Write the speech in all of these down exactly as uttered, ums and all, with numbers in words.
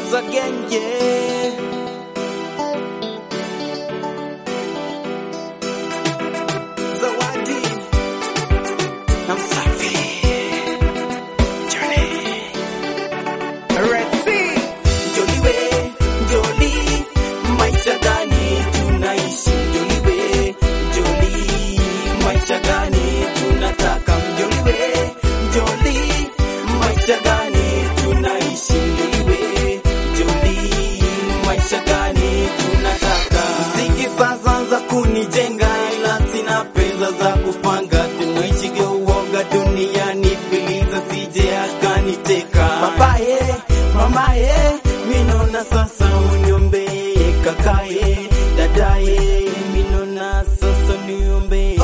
once again, yeah. Zawadi na Msafi Johnny Red Sea Joliwe Joli, maisha gani tunaishi? Joliwe Joli, maisha gani tunataka? Joliwe Joli, maisha gani tunaishi? Joliwe Joli, maisha gani tunataka? Mziki sasa za kunijenga, ila sina pesa za kupanga. Tunaishi uoga duniani, biliza sije akaniteka. Papaye, mamaye, minona sasa unyombe. Kakaye, dadaye, minona sasa niombe.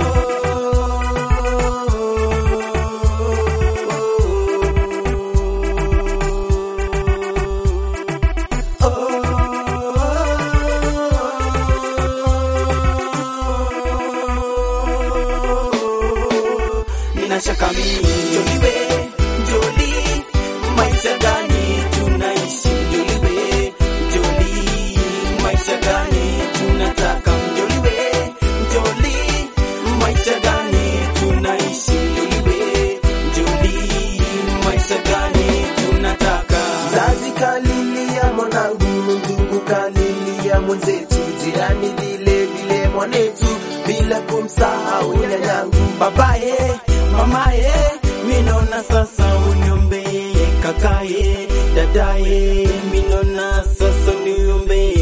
Shaka mimi Joliwe Joli, maisha gani tunaishi? Joliwe Joli, maisha gani tunataka? Joliwe Joli, maisha gani tunaishi? Joliwe Joli, maisha gani tunataka? Zazi kalilia mwanangu, ndugu kalilia mwenzetu, jirani vile vile mwanetu, bila kumsahau nyanyangu. Babaye, mamaye, minona sasa unyombe. Kakaye, dadaye, minona sasa niombe.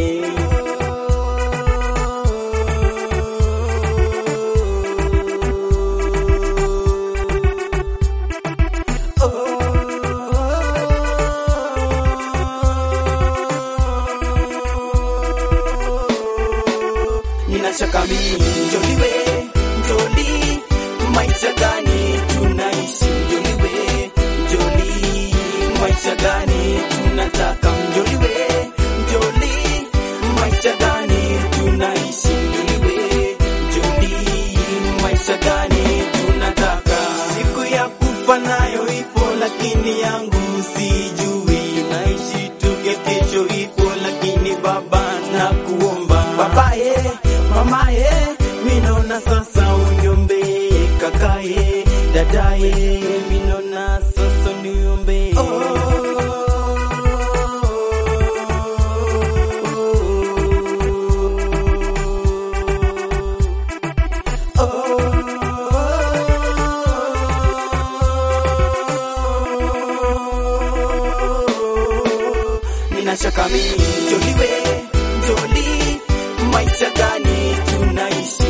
Nina shaka mimi Joliwe Joli, maisha gani tunaishi? Joliwe Joli, maisha gani tunataka? Joliwe Joli, maisha gani tunaishi? Joliwe Joli, maisha gani tunataka? Siku ya kufa nayo ipo, lakini yangu sijui. Naishi tuke kesho ipo, lakini baba nakuomba. Babaye, mamaye, minona sasa unyombe. Kakaye, dadaye, minona sasa niombe. Nina shaka mimi Joliwe Joli, maisha gani tunaishi?